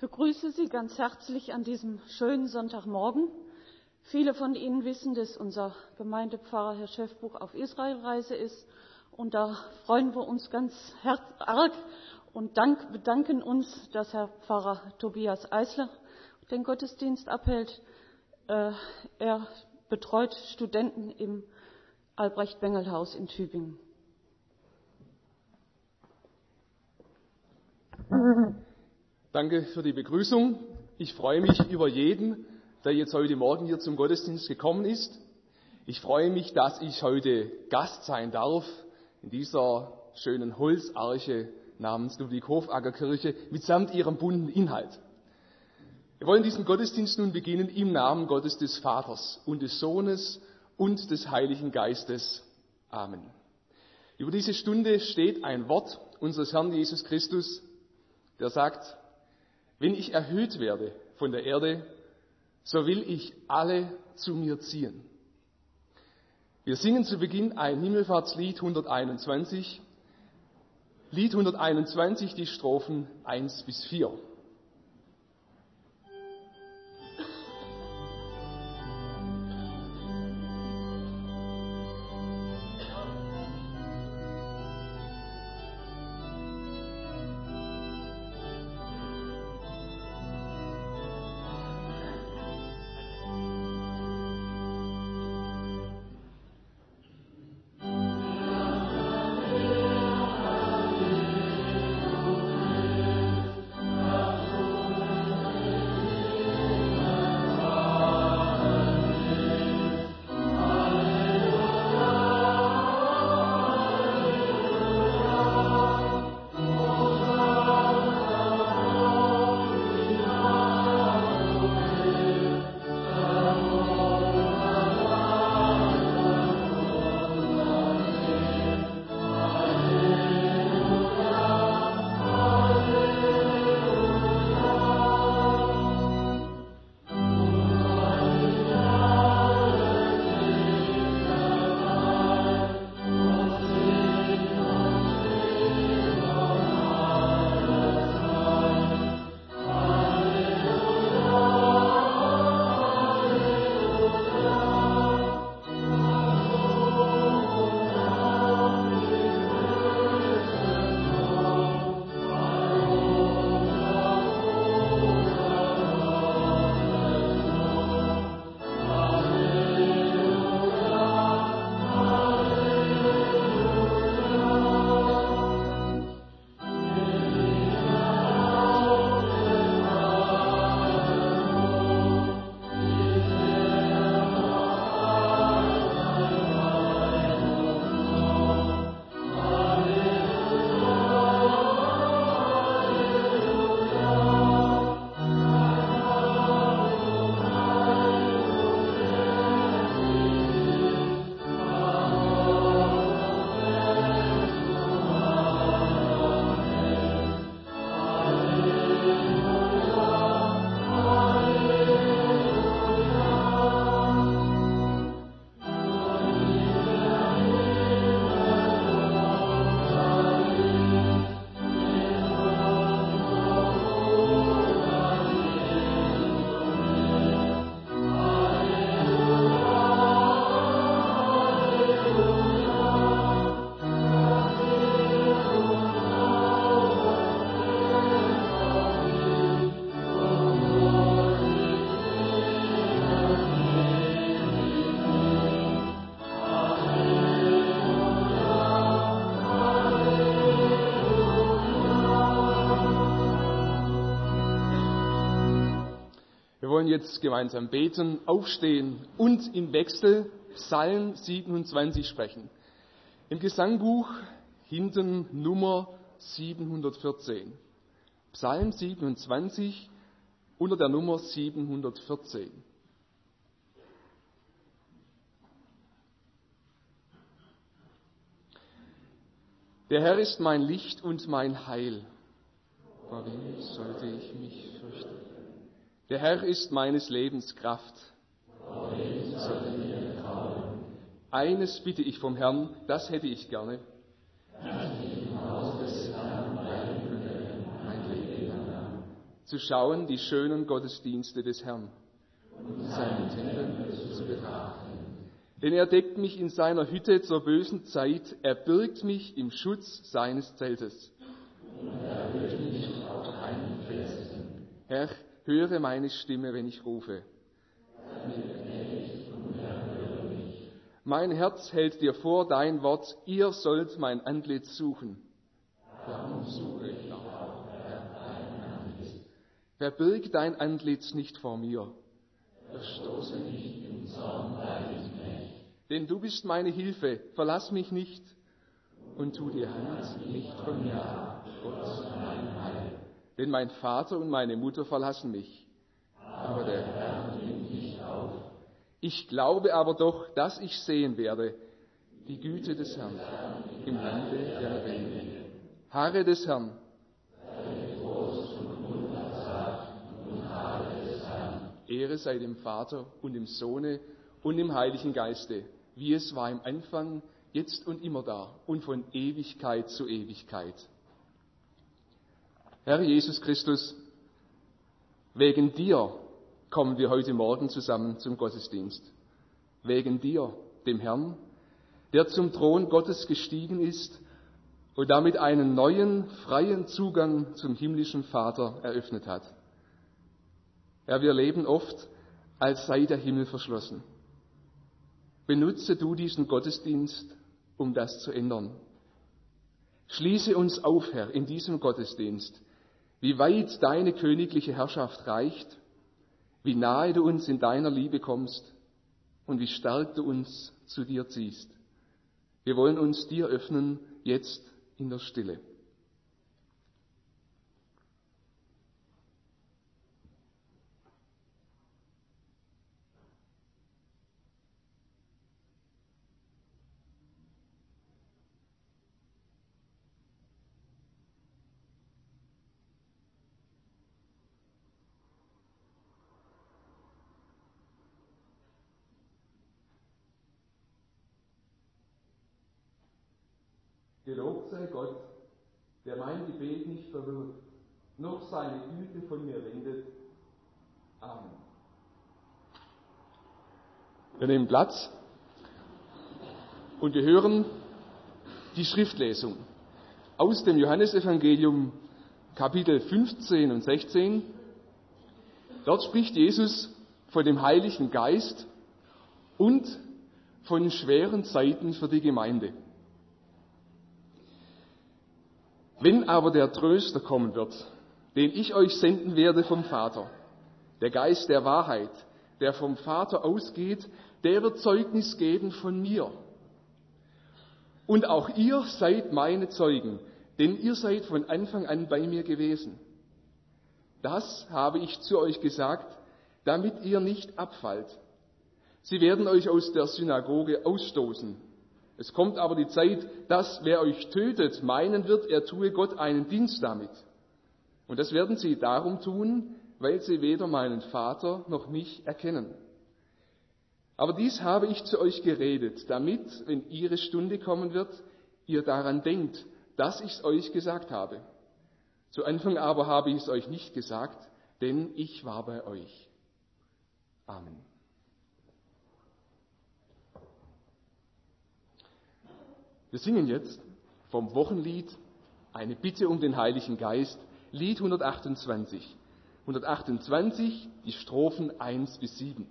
begrüße Sie ganz herzlich an diesem schönen Sonntagmorgen. Viele von Ihnen wissen, dass unser Gemeindepfarrer Herr Schäffbuch auf Israelreise ist. Und da freuen wir uns ganz arg und bedanken uns, dass Herr Pfarrer Tobias Eisler den Gottesdienst abhält. Er betreut Studenten im Albrecht-Bengel-Haus in Tübingen. Danke für die Begrüßung. Ich freue mich über jeden, der jetzt heute Morgen hier zum Gottesdienst gekommen ist. Ich freue mich, dass ich heute Gast sein darf in dieser schönen Holzarche namens Ludwig-Hofacker-Kirche mitsamt ihrem bunten Inhalt. Wir wollen diesen Gottesdienst nun beginnen im Namen Gottes des Vaters und des Sohnes und des Heiligen Geistes. Amen. Über diese Stunde steht ein Wort unseres Herrn Jesus Christus, der sagt: Wenn ich erhöht werde von der Erde, so will ich alle zu mir ziehen. Wir singen zu Beginn ein Himmelfahrtslied 121, Lied 121, die Strophen 1 bis 4. Wir wollen jetzt gemeinsam beten, aufstehen und im Wechsel Psalm 27 sprechen. Im Gesangbuch hinten Nummer 714. Psalm 27 unter der Nummer 714. Der Herr ist mein Licht und mein Heil. Vor wem sollte ich mich fürchten? Der Herr ist meines Lebens Kraft. Vor wem sollte ich mir trauen? Eines bitte ich vom Herrn, das hätte ich gerne. Dass ich im Haus des Herrn bleiben könnte, mein Leben lang. zu schauen die schönen Gottesdienste des Herrn und seinen Tempel zu betrachten. Denn er deckt mich in seiner Hütte zur bösen Zeit, er birgt mich im Schutz seines Zeltes. Und er wird mich auf keinen Felsen. Herr, höre meine Stimme, wenn ich rufe. Mein Herz hält dir vor dein Wort, ihr sollt mein Antlitz suchen. Darum suche ich auch, Herr, dein Antlitz. Verbirg dein Antlitz nicht vor mir. Verstoße nicht im Zorn deines Knechts. Denn du bist meine Hilfe, verlass mich nicht und tu die Hand Nicht von mir ab, Gott mein Heil. Denn mein Vater und meine Mutter verlassen mich. Aber der Herr nimmt mich auf. Ich glaube aber doch, dass ich sehen werde die Güte des Herrn im Lande der Lebendigen. Harre des Herrn. Ehre sei dem Vater und dem Sohne und dem Heiligen Geiste, wie es war im Anfang, jetzt und immer da und von Ewigkeit zu Ewigkeit. Herr Jesus Christus, wegen dir kommen wir heute Morgen zusammen zum Gottesdienst. Wegen dir, dem Herrn, der zum Thron Gottes gestiegen ist und damit einen neuen, freien Zugang zum himmlischen Vater eröffnet hat. Herr, wir leben oft, als sei der Himmel verschlossen. Benutze du diesen Gottesdienst, um das zu ändern. Schließe uns auf, Herr, in diesem Gottesdienst, wie weit deine königliche Herrschaft reicht, wie nahe du uns in deiner Liebe kommst und wie stark du uns zu dir ziehst. Wir wollen uns dir öffnen, jetzt in der Stille. Gelobt sei Gott, der mein Gebet nicht verwirft, noch seine Güte von mir wendet. Amen. Wir nehmen Platz und wir hören die Schriftlesung aus dem Johannesevangelium Kapitel 15 und 16. Dort spricht Jesus von dem Heiligen Geist und von schweren Zeiten für die Gemeinde. Wenn aber der Tröster kommen wird, den ich euch senden werde vom Vater, der Geist der Wahrheit, der vom Vater ausgeht, der wird Zeugnis geben von mir. Und auch ihr seid meine Zeugen, denn ihr seid von Anfang an bei mir gewesen. Das habe ich zu euch gesagt, damit ihr nicht abfallt. Sie werden euch aus der Synagoge ausstoßen. Es kommt aber die Zeit, dass wer euch tötet, meinen wird, er tue Gott einen Dienst damit. Und das werden sie darum tun, weil sie weder meinen Vater noch mich erkennen. Aber dies habe ich zu euch geredet, damit, wenn ihre Stunde kommen wird, ihr daran denkt, dass ich es euch gesagt habe. Zu Anfang aber habe ich es euch nicht gesagt, denn ich war bei euch. Amen. Wir singen jetzt vom Wochenlied eine Bitte um den Heiligen Geist, Lied 128. 128, die Strophen 1 bis 7.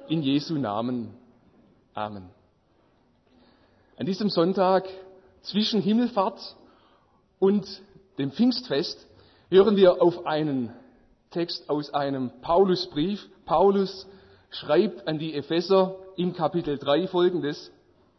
in Jesu Namen. Amen. An diesem Sonntag zwischen Himmelfahrt und dem Pfingstfest hören wir auf einen Text aus einem Paulusbrief. Paulus schreibt an die Epheser im Kapitel 3 Folgendes: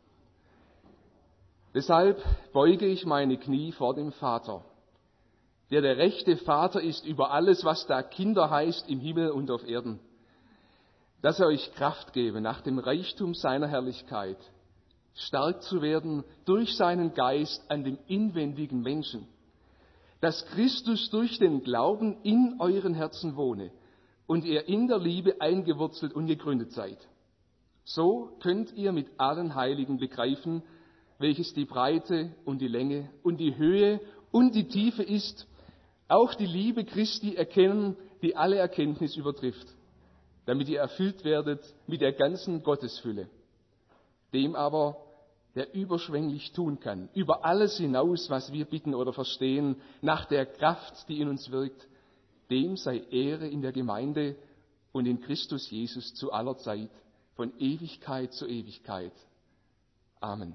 Deshalb beuge ich meine Knie vor dem Vater, der rechte Vater ist über alles, was da Kinder heißt im Himmel und auf Erden, dass er euch Kraft gebe, nach dem Reichtum seiner Herrlichkeit stark zu werden durch seinen Geist an dem inwendigen Menschen, dass Christus durch den Glauben in euren Herzen wohne und ihr in der Liebe eingewurzelt und gegründet seid. So könnt ihr mit allen Heiligen begreifen, welches die Breite und die Länge und die Höhe und die Tiefe ist, auch die Liebe Christi erkennen, die alle Erkenntnis übertrifft, damit ihr erfüllt werdet mit der ganzen Gottesfülle. Dem aber, der überschwänglich tun kann, über alles hinaus, was wir bitten oder verstehen, nach der Kraft, die in uns wirkt, dem sei Ehre in der Gemeinde und in Christus Jesus zu aller Zeit, von Ewigkeit zu Ewigkeit. Amen.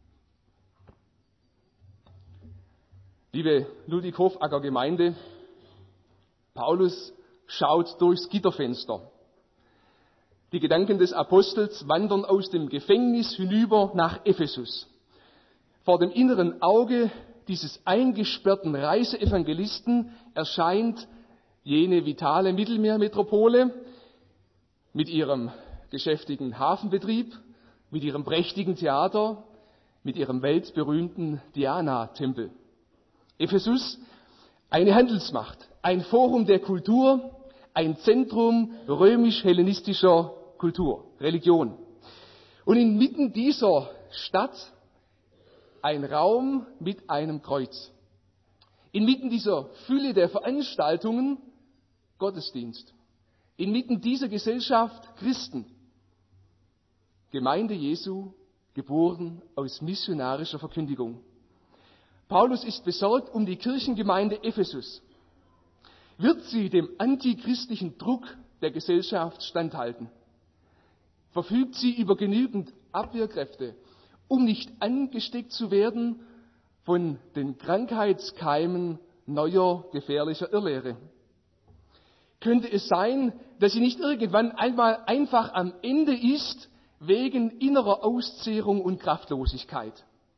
Liebe Ludwig-Hofacker Gemeinde, Paulus schaut durchs Gitterfenster. Die Gedanken des Apostels wandern aus dem Gefängnis hinüber nach Ephesus. Vor dem inneren Auge dieses eingesperrten Reiseevangelisten erscheint jene vitale Mittelmeermetropole mit ihrem geschäftigen Hafenbetrieb, mit ihrem prächtigen Theater, mit ihrem weltberühmten Diana-Tempel. Ephesus, eine Handelsmacht, ein Forum der Kultur, ein Zentrum römisch-hellenistischer Kultur, Religion. Und inmitten dieser Stadt ein Raum mit einem Kreuz. Inmitten dieser Fülle der Veranstaltungen Gottesdienst. Inmitten dieser Gesellschaft Christen. Gemeinde Jesu, geboren aus missionarischer Verkündigung. Paulus ist besorgt um die Kirchengemeinde Ephesus. Wird sie dem antichristlichen Druck der Gesellschaft standhalten? Verfügt sie über genügend Abwehrkräfte, um nicht angesteckt zu werden von den Krankheitskeimen neuer gefährlicher Irrlehre? Könnte es sein, dass sie nicht irgendwann einmal einfach am Ende ist, wegen innerer Auszehrung und Kraftlosigkeit?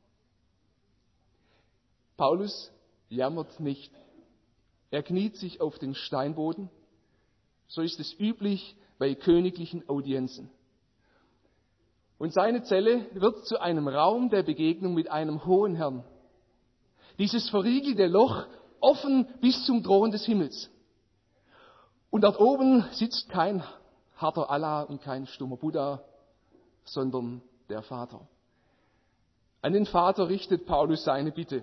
Paulus jammert nicht. Er kniet sich auf den Steinboden. So ist es üblich bei königlichen Audienzen. Und seine Zelle wird zu einem Raum der Begegnung mit einem hohen Herrn. Dieses verriegelte Loch offen bis zum Thron des Himmels. Und dort oben sitzt kein harter Allah und kein stummer Buddha, sondern der Vater. An den Vater richtet Paulus seine Bitte.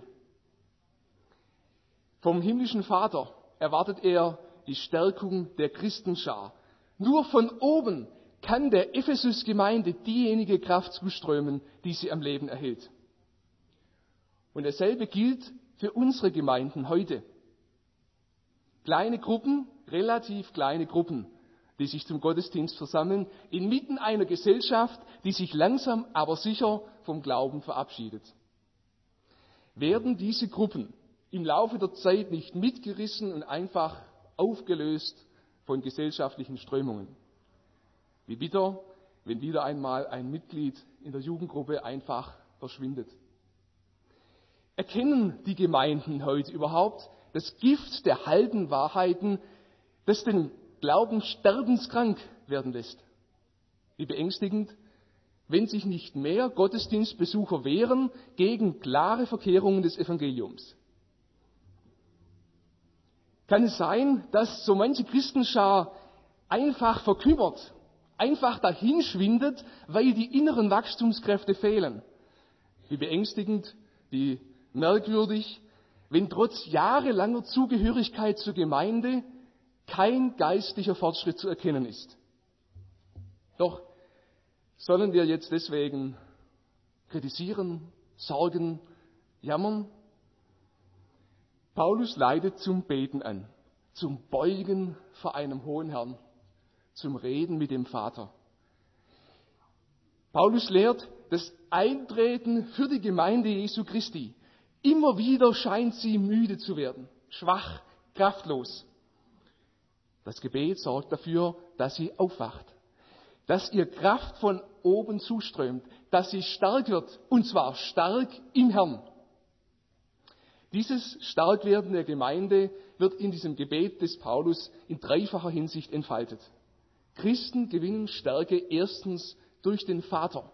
Vom himmlischen Vater erwartet er die Stärkung der Christenschar. Nur von oben kann der Ephesus-Gemeinde diejenige Kraft zuströmen, die sie am Leben erhält. Und dasselbe gilt für unsere Gemeinden heute. Kleine Gruppen, relativ kleine Gruppen, die sich zum Gottesdienst versammeln, inmitten einer Gesellschaft, die sich langsam, aber sicher vom Glauben verabschiedet. Werden diese Gruppen im Laufe der Zeit nicht mitgerissen und einfach aufgelöst von gesellschaftlichen Strömungen? Wie bitter, wenn wieder einmal ein Mitglied in der Jugendgruppe einfach verschwindet. Erkennen die Gemeinden heute überhaupt das Gift der halben Wahrheiten, das den Glauben sterbenskrank werden lässt? Wie beängstigend, wenn sich nicht mehr Gottesdienstbesucher wehren gegen klare Verkehrungen des Evangeliums. Kann es sein, dass so manche Christenschar einfach verkümmert, einfach dahinschwindet, weil die inneren Wachstumskräfte fehlen? Wie beängstigend, wie merkwürdig, wenn trotz jahrelanger Zugehörigkeit zur Gemeinde kein geistlicher Fortschritt zu erkennen ist. Doch sollen wir jetzt deswegen kritisieren, sorgen, jammern? Paulus leitet zum Beten an, zum Beugen vor einem hohen Herrn, zum Reden mit dem Vater. Paulus lehrt das Eintreten für die Gemeinde Jesu Christi. Immer wieder scheint sie müde zu werden, schwach, kraftlos. Das Gebet sorgt dafür, dass sie aufwacht, dass ihr Kraft von oben zuströmt, dass sie stark wird, und zwar stark im Herrn. Dieses Starkwerden der Gemeinde wird in diesem Gebet des Paulus in dreifacher Hinsicht entfaltet. Christen gewinnen Stärke erstens durch den Vater.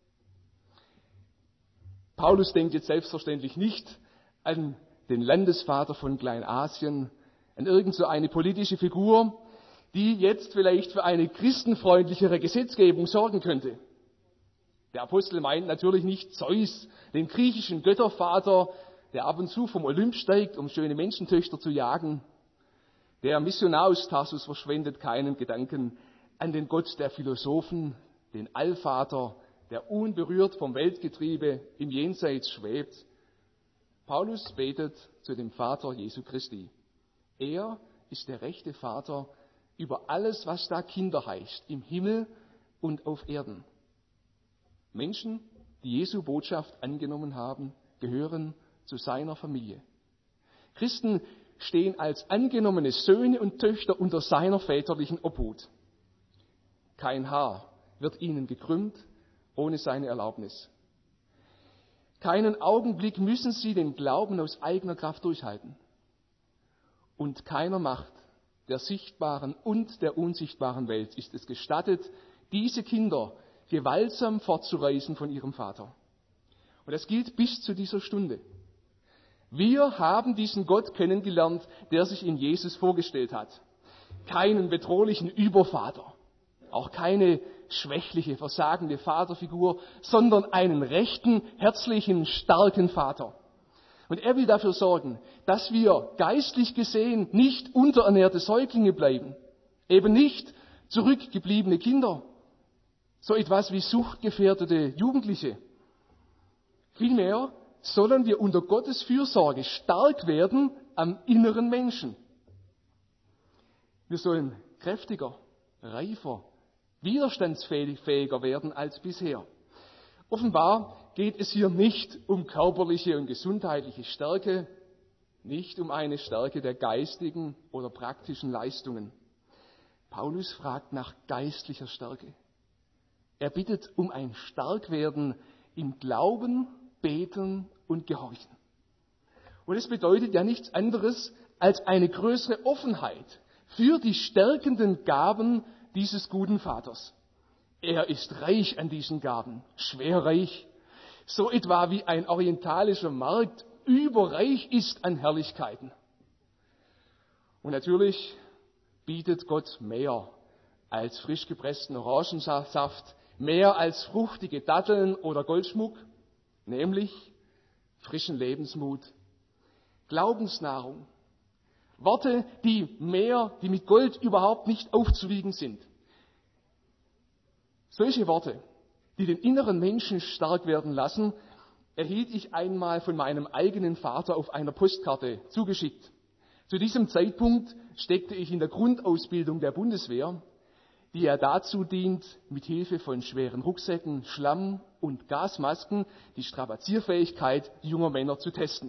Paulus denkt jetzt selbstverständlich nicht an den Landesvater von Kleinasien, an irgend so eine politische Figur, die jetzt vielleicht für eine christenfreundlichere Gesetzgebung sorgen könnte. Der Apostel meint natürlich nicht Zeus, den griechischen Göttervater, der ab und zu vom Olymp steigt, um schöne Menschentöchter zu jagen. Der Missionar aus Tarsus verschwendet keinen Gedanken an den Gott der Philosophen, den Allvater, der unberührt vom Weltgetriebe im Jenseits schwebt. Paulus betet zu dem Vater Jesu Christi. Er ist der rechte Vater über alles, was da Kinder heißt, im Himmel und auf Erden. Menschen, die Jesu Botschaft angenommen haben, gehören zu seiner Familie. Christen stehen als angenommene Söhne und Töchter unter seiner väterlichen Obhut. Kein Haar wird ihnen gekrümmt ohne seine Erlaubnis. Keinen Augenblick müssen sie den Glauben aus eigener Kraft durchhalten. Und keiner Macht der sichtbaren und der unsichtbaren Welt ist es gestattet, diese Kinder gewaltsam fortzureißen von ihrem Vater. Und das gilt bis zu dieser Stunde. Wir haben diesen Gott kennengelernt, der sich in Jesus vorgestellt hat. Keinen bedrohlichen Übervater, auch keine schwächliche, versagende Vaterfigur, sondern einen rechten, herzlichen, starken Vater. Und er will dafür sorgen, dass wir geistlich gesehen nicht unterernährte Säuglinge bleiben, eben nicht zurückgebliebene Kinder, so etwas wie suchtgefährdete Jugendliche. Vielmehr sollen wir unter Gottes Fürsorge stark werden am inneren Menschen. Wir sollen kräftiger, reifer, widerstandsfähiger werden als bisher. Offenbar geht es hier nicht um körperliche und gesundheitliche Stärke, nicht um eine Stärke der geistigen oder praktischen Leistungen. Paulus fragt nach geistlicher Stärke. Er bittet um ein Starkwerden im Glauben, Beten und Gehorchen. Und es bedeutet ja nichts anderes als eine größere Offenheit für die stärkenden Gaben dieses guten Vaters. Er ist reich an diesen Gaben, schwer reich, so etwa wie ein orientalischer Markt überreich ist an Herrlichkeiten. Und natürlich bietet Gott mehr als frisch gepressten Orangensaft, mehr als fruchtige Datteln oder Goldschmuck, nämlich frischen Lebensmut, Glaubensnahrung, Worte, die mit Gold überhaupt nicht aufzuwiegen sind. Solche Worte, die den inneren Menschen stark werden lassen, erhielt ich einmal von meinem eigenen Vater auf einer Postkarte zugeschickt. Zu diesem Zeitpunkt steckte ich in der Grundausbildung der Bundeswehr, die ja dazu dient, mit Hilfe von schweren Rucksäcken, Schlamm und Gasmasken die Strapazierfähigkeit junger Männer zu testen.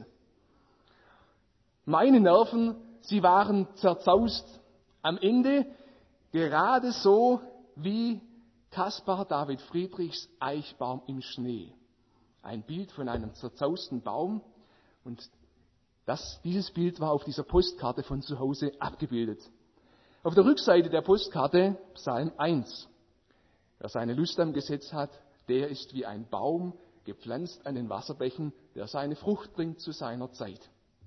Meine Nerven, sie waren zerzaust. Am Ende gerade so wie Caspar David Friedrichs Eichbaum im Schnee. Ein Bild von einem zerzausten Baum, und dieses Bild war auf dieser Postkarte von zu Hause abgebildet. Auf der Rückseite der Postkarte Psalm 1. Wer seine Lust am Gesetz hat, der ist wie ein Baum, gepflanzt an den Wasserbächen, der seine Frucht bringt zu seiner Zeit.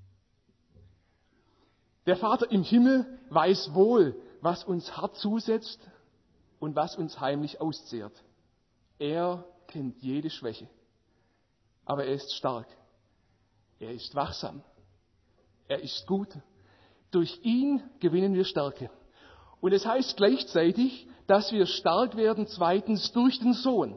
Der Vater im Himmel weiß wohl, was uns hart zusetzt und was uns heimlich auszehrt. Er kennt jede Schwäche. Aber er ist stark. Er ist wachsam. Er ist gut. Durch ihn gewinnen wir Stärke. Und es heißt gleichzeitig, dass wir stark werden, zweitens durch den Sohn.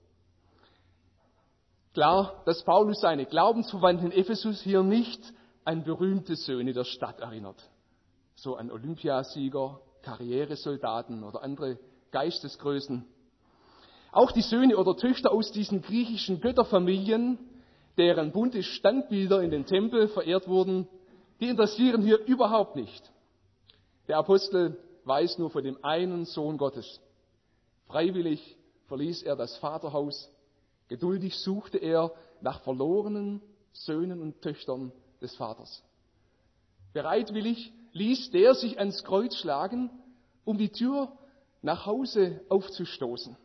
Klar, dass Paulus seine Glaubensverwandten in Ephesus hier nicht an berühmte Söhne der Stadt erinnert. So an Olympiasieger, Karrieresoldaten oder andere Geistesgrößen. Auch die Söhne oder Töchter aus diesen griechischen Götterfamilien, deren bunte Standbilder in den Tempel verehrt wurden, die interessieren hier überhaupt nicht. Der Apostel weiß nur von dem einen Sohn Gottes. Freiwillig verließ er das Vaterhaus. Geduldig suchte er nach verlorenen Söhnen und Töchtern des Vaters. Bereitwillig ließ der sich ans Kreuz schlagen, um die Tür nach Hause aufzustoßen.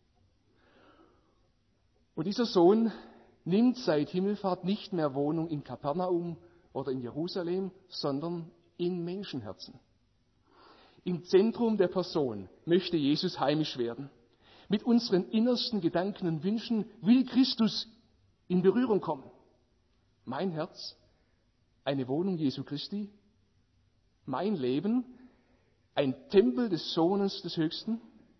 Und dieser Sohn nimmt seit Himmelfahrt nicht mehr Wohnung in Kapernaum oder in Jerusalem, sondern in Menschenherzen. Im Zentrum der Person möchte Jesus heimisch werden. Mit unseren innersten Gedanken und Wünschen will Christus in Berührung kommen. Mein Herz, eine Wohnung Jesu Christi, mein Leben, ein Tempel des Sohnes des Höchsten.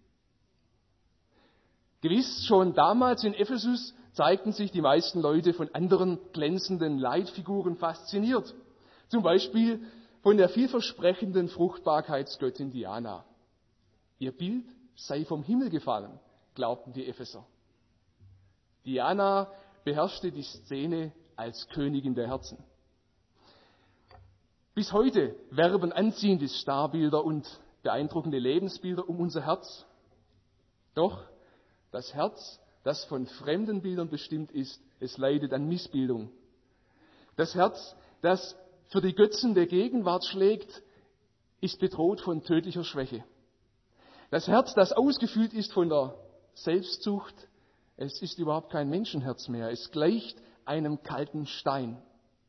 Gewiss, schon damals in Ephesus zeigten sich die meisten Leute von anderen glänzenden Leitfiguren fasziniert. Zum Beispiel von der vielversprechenden Fruchtbarkeitsgöttin Diana. Ihr Bild sei vom Himmel gefallen, glaubten die Epheser. Diana beherrschte die Szene als Königin der Herzen. Bis heute werben anziehende Starbilder und beeindruckende Lebensbilder um unser Herz. Doch das Herz, das von fremden Bildern bestimmt ist, es leidet an Missbildung. Das Herz, das für die Götzen der Gegenwart schlägt, ist bedroht von tödlicher Schwäche. Das Herz, das ausgefüllt ist von der Selbstsucht, es ist überhaupt kein Menschenherz mehr. Es gleicht einem kalten Stein.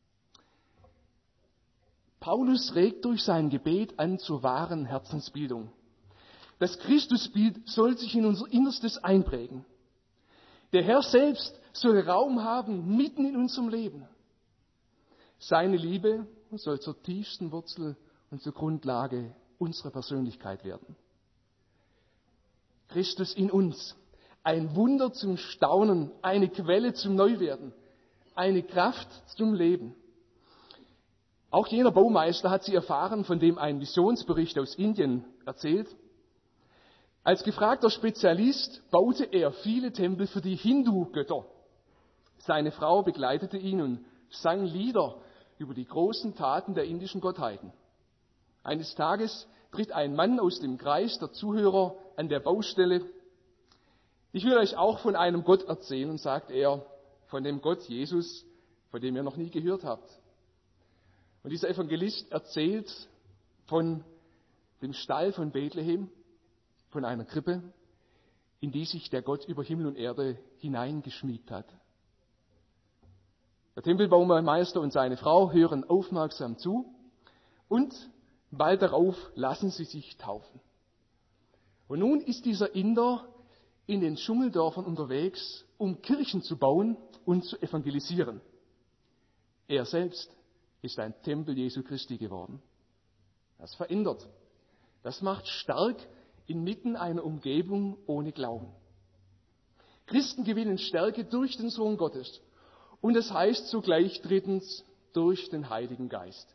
Paulus regt durch sein Gebet an zur wahren Herzensbildung. Das Christusbild soll sich in unser Innerstes einprägen. Der Herr selbst soll Raum haben mitten in unserem Leben. Seine Liebe soll zur tiefsten Wurzel und zur Grundlage unserer Persönlichkeit werden. Christus in uns, ein Wunder zum Staunen, eine Quelle zum Neuwerden, eine Kraft zum Leben. Auch jener Baumeister hat sie erfahren, von dem ein Missionsbericht aus Indien erzählt. Als gefragter Spezialist baute er viele Tempel für die Hindu-Götter. Seine Frau begleitete ihn und sang Lieder über die großen Taten der indischen Gottheiten. Eines Tages tritt ein Mann aus dem Kreis der Zuhörer an der Baustelle. Ich will euch auch von einem Gott erzählen, sagt er, von dem Gott Jesus, von dem ihr noch nie gehört habt. Und dieser Evangelist erzählt von dem Stall von Bethlehem, von einer Krippe, in die sich der Gott über Himmel und Erde hineingeschmiegt hat. Der Tempelbaumeister und seine Frau hören aufmerksam zu und bald darauf lassen sie sich taufen. Und nun ist dieser Inder in den Dschungeldörfern unterwegs, um Kirchen zu bauen und zu evangelisieren. Er selbst ist ein Tempel Jesu Christi geworden. Das verändert. Das macht stark inmitten einer Umgebung ohne Glauben. Christen gewinnen Stärke durch den Sohn Gottes. Und es heißt zugleich drittens durch den Heiligen Geist.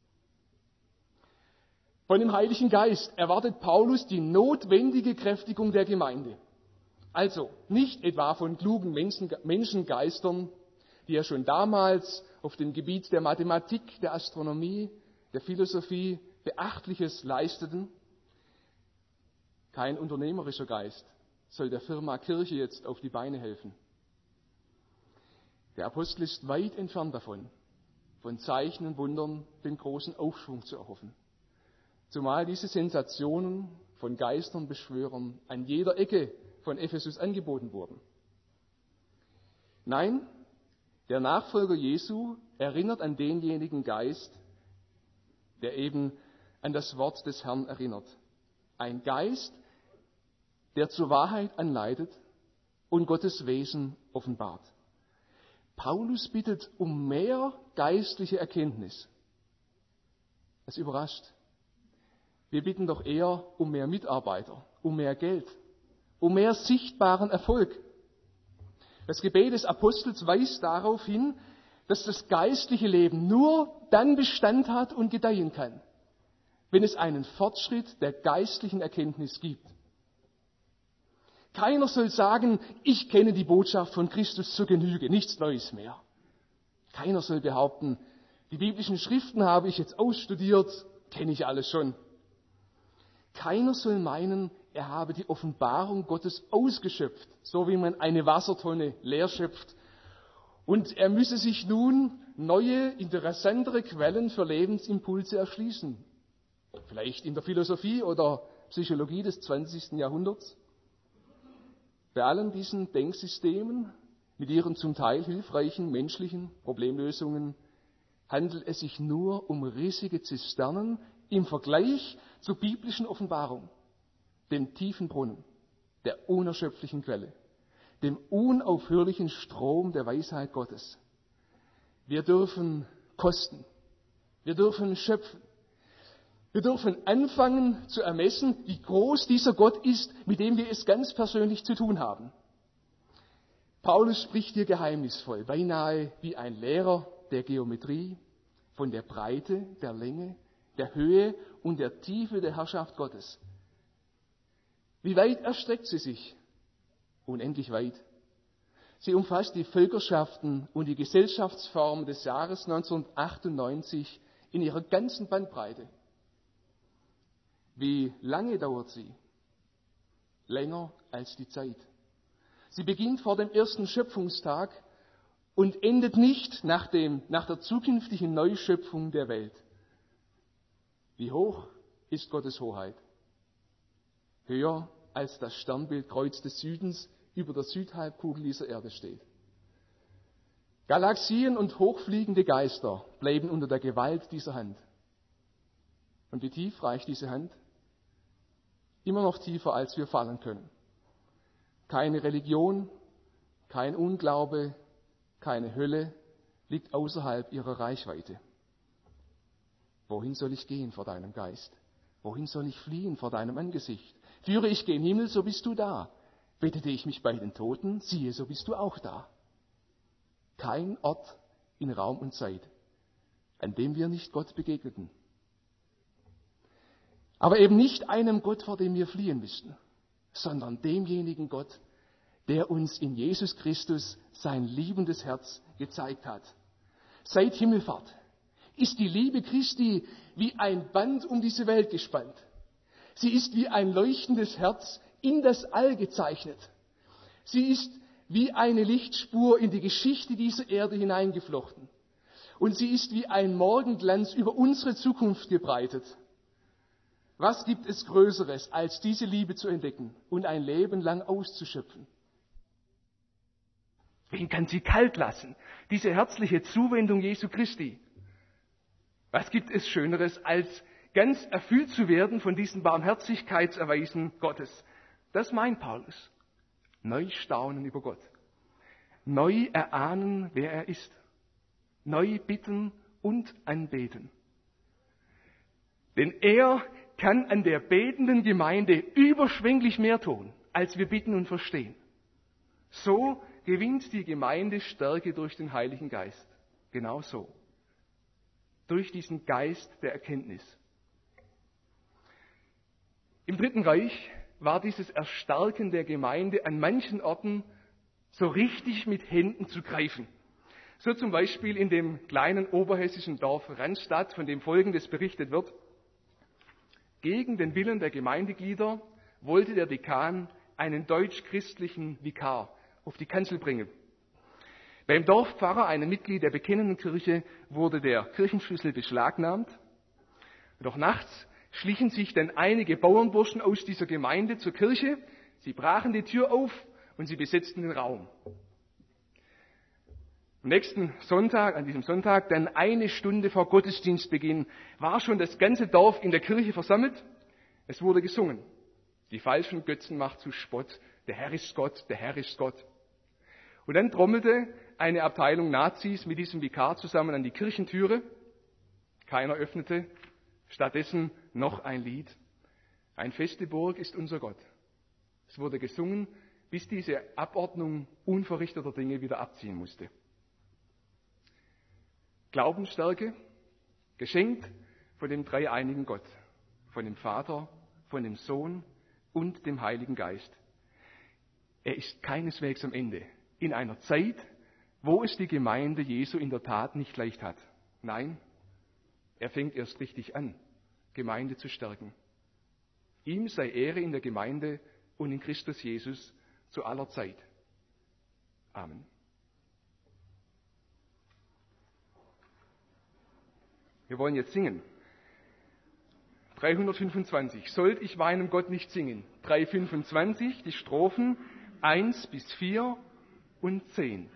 Von dem Heiligen Geist erwartet Paulus die notwendige Kräftigung der Gemeinde. Also nicht etwa von klugen Menschengeistern, die ja schon damals auf dem Gebiet der Mathematik, der Astronomie, der Philosophie Beachtliches leisteten. Kein unternehmerischer Geist soll der Firma Kirche jetzt auf die Beine helfen. Der Apostel ist weit entfernt davon, von Zeichen und Wundern den großen Aufschwung zu erhoffen. Zumal diese Sensationen von Geisternbeschwörern an jeder Ecke von Ephesus angeboten wurden. Nein, der Nachfolger Jesu erinnert an denjenigen Geist, der eben an das Wort des Herrn erinnert. Ein Geist, der zur Wahrheit anleitet und Gottes Wesen offenbart. Paulus bittet um mehr geistliche Erkenntnis. Das überrascht. Wir bitten doch eher um mehr Mitarbeiter, um mehr Geld, um mehr sichtbaren Erfolg. Das Gebet des Apostels weist darauf hin, dass das geistliche Leben nur dann Bestand hat und gedeihen kann, wenn es einen Fortschritt der geistlichen Erkenntnis gibt. Keiner soll sagen, ich kenne die Botschaft von Christus zur Genüge, nichts Neues mehr. Keiner soll behaupten, die biblischen Schriften habe ich jetzt ausstudiert, kenne ich alles schon. Keiner soll meinen, er habe die Offenbarung Gottes ausgeschöpft, so wie man eine Wassertonne leer schöpft. Und er müsse sich nun neue, interessantere Quellen für Lebensimpulse erschließen. Vielleicht in der Philosophie oder Psychologie des 20. Jahrhunderts. Bei allen diesen Denksystemen mit ihren zum Teil hilfreichen menschlichen Problemlösungen handelt es sich nur um riesige Zisternen im Vergleich zur biblischen Offenbarung, dem tiefen Brunnen, der unerschöpflichen Quelle, dem unaufhörlichen Strom der Weisheit Gottes. Wir dürfen kosten, wir dürfen schöpfen, wir dürfen anfangen zu ermessen, wie groß dieser Gott ist, mit dem wir es ganz persönlich zu tun haben. Paulus spricht hier geheimnisvoll, beinahe wie ein Lehrer der Geometrie, von der Breite, der Länge, der Höhe und der Tiefe der Herrschaft Gottes. Wie weit erstreckt sie sich? Unendlich weit. Sie umfasst die Völkerschaften und die Gesellschaftsformen des Jahres 1998 in ihrer ganzen Bandbreite. Wie lange dauert sie? Länger als die Zeit. Sie beginnt vor dem ersten Schöpfungstag und endet nicht nach der zukünftigen Neuschöpfung der Welt. Wie hoch ist Gottes Hoheit? Höher als das Sternbild Kreuz des Südens über der Südhalbkugel dieser Erde steht. Galaxien und hochfliegende Geister bleiben unter der Gewalt dieser Hand. Und wie tief reicht diese Hand? Immer noch tiefer, als wir fallen können. Keine Religion, kein Unglaube, keine Hölle liegt außerhalb ihrer Reichweite. Wohin soll ich gehen vor deinem Geist? Wohin soll ich fliehen vor deinem Angesicht? Führe ich gen Himmel, so bist du da. Bettete ich mich bei den Toten, siehe, so bist du auch da. Kein Ort in Raum und Zeit, an dem wir nicht Gott begegneten. Aber eben nicht einem Gott, vor dem wir fliehen müssten, sondern demjenigen Gott, der uns in Jesus Christus sein liebendes Herz gezeigt hat. Seit Himmelfahrt ist die Liebe Christi wie ein Band um diese Welt gespannt. Sie ist wie ein leuchtendes Herz in das All gezeichnet. Sie ist wie eine Lichtspur in die Geschichte dieser Erde hineingeflochten. Und sie ist wie ein Morgenglanz über unsere Zukunft gebreitet. Was gibt es Größeres, als diese Liebe zu entdecken und ein Leben lang auszuschöpfen? Wen kann sie kalt lassen? Diese herzliche Zuwendung Jesu Christi. Was gibt es Schöneres, als ganz erfüllt zu werden von diesen Barmherzigkeitserweisen Gottes? Das meint Paulus. Neu staunen über Gott. Neu erahnen, wer er ist. Neu bitten und anbeten. Denn er kann an der betenden Gemeinde überschwänglich mehr tun, als wir bitten und verstehen. So gewinnt die Gemeinde Stärke durch den Heiligen Geist. Genau so. Durch diesen Geist der Erkenntnis. Im Dritten Reich war dieses Erstarken der Gemeinde an manchen Orten so richtig mit Händen zu greifen. So zum Beispiel in dem kleinen oberhessischen Dorf Randstadt, von dem Folgendes berichtet wird. Gegen den Willen der Gemeindeglieder wollte der Dekan einen deutsch-christlichen Vikar auf die Kanzel bringen. Beim Dorfpfarrer, einem Mitglied der bekennenden Kirche, wurde der Kirchenschlüssel beschlagnahmt. Doch nachts schlichen sich dann einige Bauernburschen aus dieser Gemeinde zur Kirche. Sie brachen die Tür auf und sie besetzten den Raum. Am nächsten Sonntag, an diesem Sonntag, dann eine Stunde vor Gottesdienstbeginn, war schon das ganze Dorf in der Kirche versammelt. Es wurde gesungen. Die falschen Götzen macht zu Spott. Der Herr ist Gott, der Herr ist Gott. Und dann trommelte eine Abteilung Nazis mit diesem Vikar zusammen an die Kirchentüre. Keiner öffnete. Stattdessen noch ein Lied. Ein feste Burg ist unser Gott. Es wurde gesungen, bis diese Abordnung unverrichteter Dinge wieder abziehen musste. Glaubensstärke, geschenkt von dem dreieinigen Gott, von dem Vater, von dem Sohn und dem Heiligen Geist. er ist keineswegs am Ende. In einer Zeit, wo es die Gemeinde Jesu in der Tat nicht leicht hat. Nein, er fängt erst richtig an, Gemeinde zu stärken. Ihm sei Ehre in der Gemeinde und in Christus Jesus zu aller Zeit. Amen. Wir wollen jetzt singen. 325. Sollt ich meinem Gott nicht singen? 325, die Strophen 1 bis 4 und 10.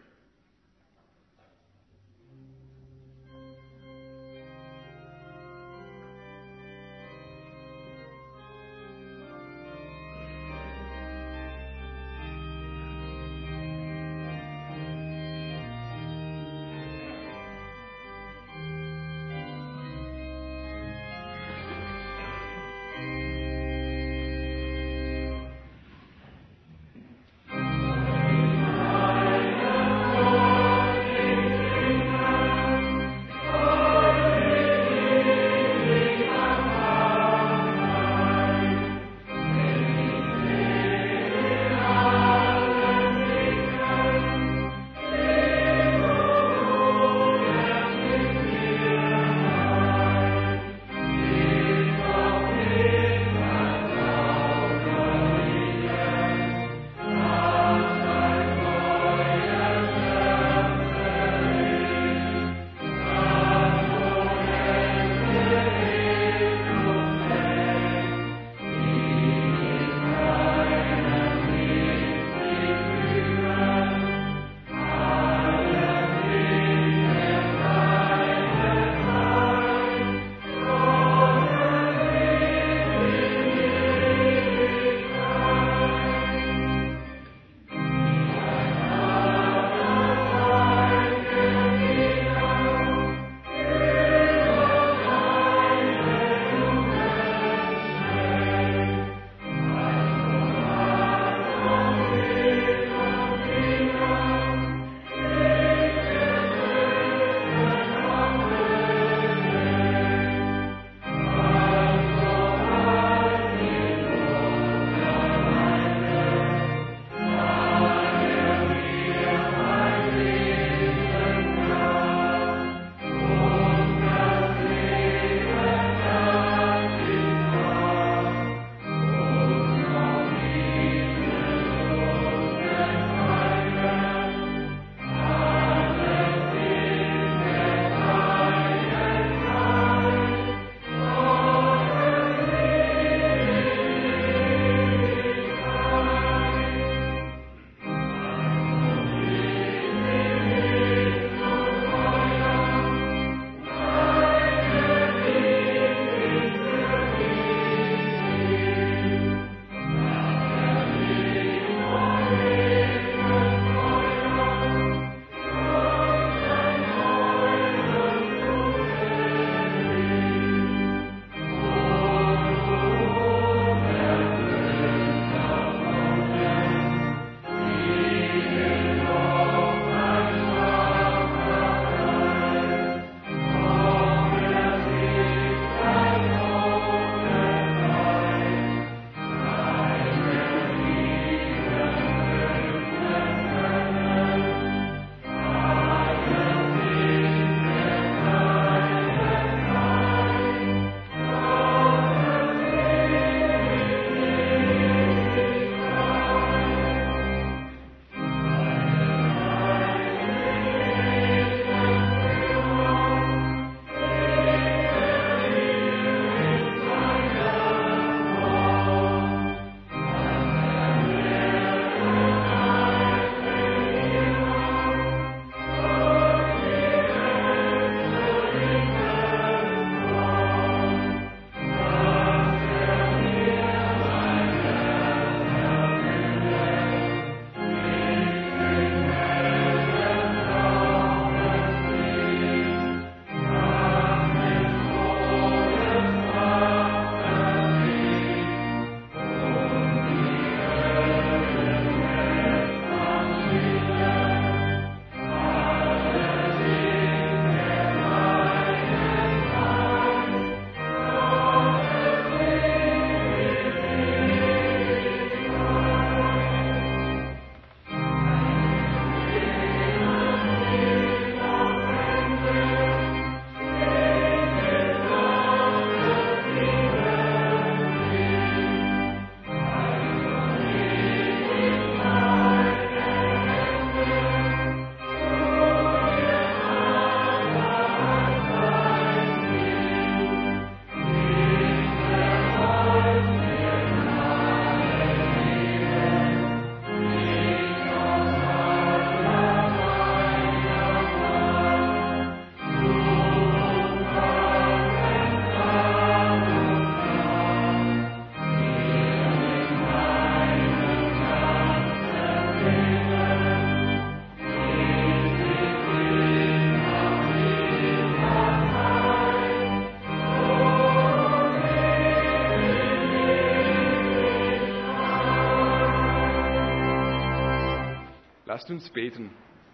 Lasst uns beten.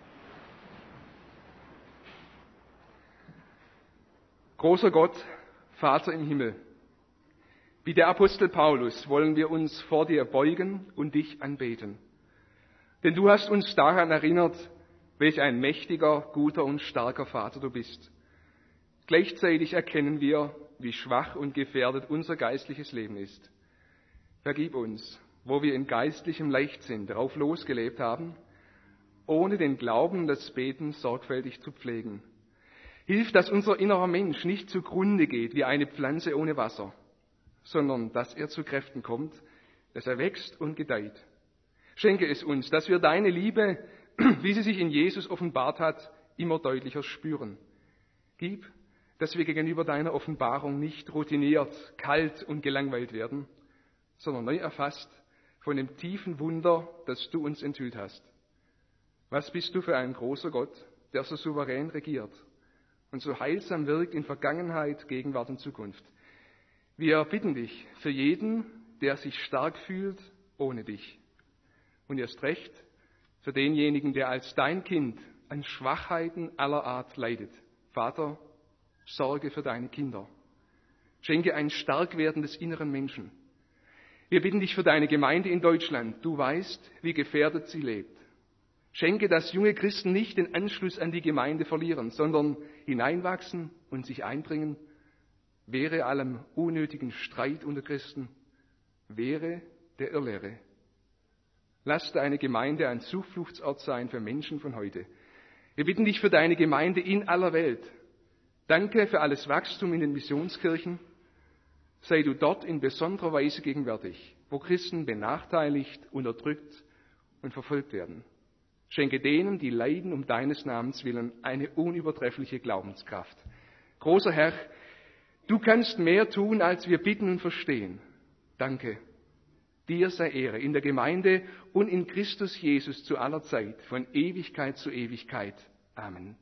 Großer Gott, Vater im Himmel, wie der Apostel Paulus wollen wir uns vor dir beugen und dich anbeten. Denn du hast uns daran erinnert, welch ein mächtiger, guter und starker Vater du bist. Gleichzeitig erkennen wir, wie schwach und gefährdet unser geistliches Leben ist. Vergib uns, wo wir in geistlichem Leichtsinn darauf losgelebt haben, ohne den Glauben und das Beten sorgfältig zu pflegen. Hilf, dass unser innerer Mensch nicht zugrunde geht wie eine Pflanze ohne Wasser, sondern dass er zu Kräften kommt, dass er wächst und gedeiht. Schenke es uns, dass wir deine Liebe, wie sie sich in Jesus offenbart hat, immer deutlicher spüren. Gib, dass wir gegenüber deiner Offenbarung nicht routiniert, kalt und gelangweilt werden, sondern neu erfasst von dem tiefen Wunder, das du uns enthüllt hast. Was bist du für ein großer Gott, der so souverän regiert und so heilsam wirkt in Vergangenheit, Gegenwart und Zukunft. Wir bitten dich für jeden, der sich stark fühlt ohne dich. Und erst recht für denjenigen, der als dein Kind an Schwachheiten aller Art leidet. Vater, sorge für deine Kinder. Schenke ein Starkwerden des inneren Menschen. Wir bitten dich für deine Gemeinde in Deutschland. Du weißt, wie gefährdet sie lebt. Schenke, dass junge Christen nicht den Anschluss an die Gemeinde verlieren, sondern hineinwachsen und sich einbringen. Wehre allem unnötigen Streit unter Christen. Wehre der Irrlehre. Lass deine Gemeinde ein Zufluchtsort sein für Menschen von heute. Wir bitten dich für deine Gemeinde in aller Welt. Danke für alles Wachstum in den Missionskirchen. Sei du dort in besonderer Weise gegenwärtig, wo Christen benachteiligt, unterdrückt und verfolgt werden. Schenke denen, die leiden um deines Namens willen, eine unübertreffliche Glaubenskraft. Großer Herr, du kannst mehr tun, als wir bitten und verstehen. Danke. Dir sei Ehre in der Gemeinde und in Christus Jesus zu aller Zeit, von Ewigkeit zu Ewigkeit. Amen.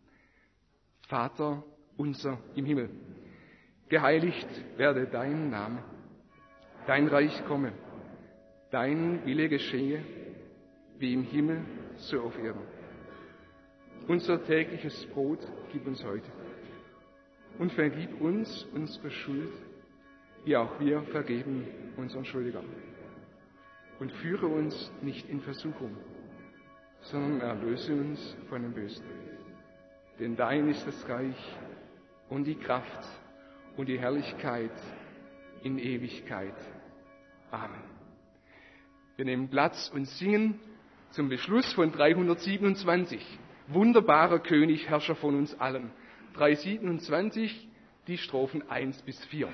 Vater unser im Himmel, geheiligt werde dein Name, dein Reich komme, dein Wille geschehe, wie im Himmel, so auf Erden. Unser tägliches Brot gib uns heute und vergib uns unsere Schuld, wie auch wir vergeben unseren Schuldigern. Und führe uns nicht in Versuchung, sondern erlöse uns von dem Bösen. Denn dein ist das Reich und die Kraft und die Herrlichkeit in Ewigkeit. Amen. Wir nehmen Platz und singen zum Beschluss von 327. Wunderbarer König, Herrscher von uns allen. 327, die Strophen 1 bis 4.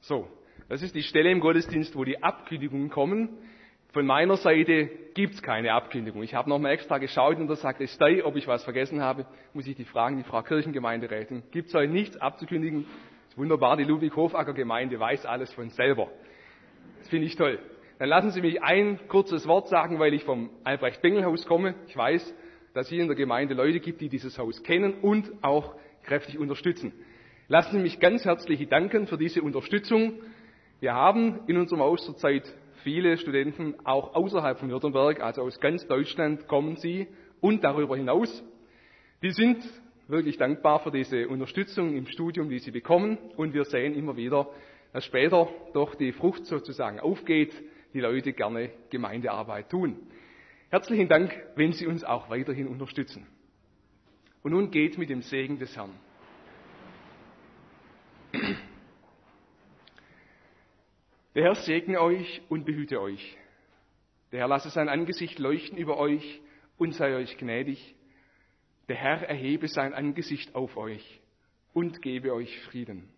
So, das ist die Stelle im Gottesdienst, wo die Abkündigungen kommen. Von meiner Seite gibt's keine Abkündigung. Ich habe nochmal extra geschaut und da sagt es, ob ich was vergessen habe, muss ich die fragen, die Frau Kirchengemeinderätin. Gibt's heute nichts abzukündigen? Ist wunderbar, die Ludwig-Hofacker-Gemeinde weiß alles von selber. Das finde ich toll. Dann lassen Sie mich ein kurzes Wort sagen, weil ich vom Albrecht-Bengel-Haus komme. Ich weiß, dass hier in der Gemeinde Leute gibt, die dieses Haus kennen und auch kräftig unterstützen. Lassen Sie mich ganz herzlich danken für diese Unterstützung. Wir haben in unserem Haus zurzeit viele Studenten, auch außerhalb von Württemberg, also aus ganz Deutschland kommen sie und darüber hinaus. Die sind wirklich dankbar für diese Unterstützung im Studium, die sie bekommen. Und wir sehen immer wieder, dass später doch die Frucht sozusagen aufgeht, die Leute gerne Gemeindearbeit tun. Herzlichen Dank, wenn Sie uns auch weiterhin unterstützen. Und nun geht mit dem Segen des Herrn. Der Herr segne euch und behüte euch. Der Herr lasse sein Angesicht leuchten über euch und sei euch gnädig. Der Herr erhebe sein Angesicht auf euch und gebe euch Frieden.